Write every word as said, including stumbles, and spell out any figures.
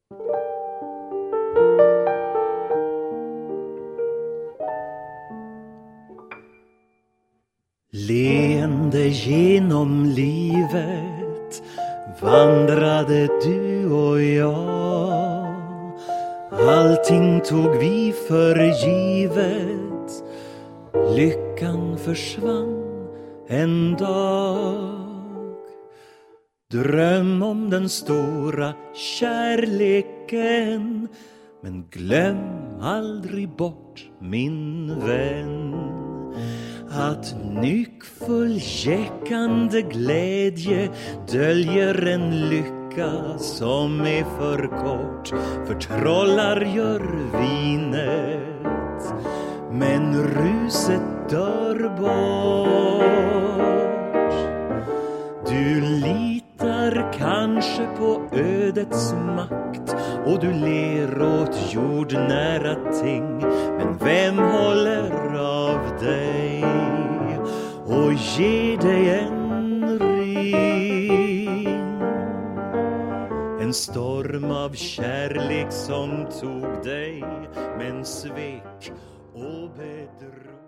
Leende genom livet vandrade du och jag. Allting tog vi för givet. Lyckan försvann en dag. Dröm om den stora kärleken, men glöm aldrig bort, min vän, att nyckfull jäckande glädje döljer en lycka som är för kort. Förtrollar gör vinet, men ruset dör bort. Du litar kanske på ödets makt och du ler åt jordnära ting, men vem håller av dig och ger dig en ring? En storm av kärlek som tog dig, men svek och bedrog.